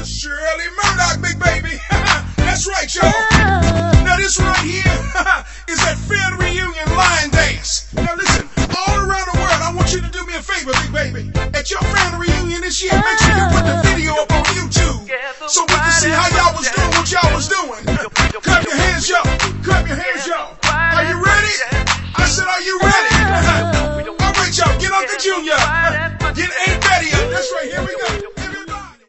Shirley Murdoch, big baby. That's right, y'all. Now this right here is that family reunion line dance. Now listen.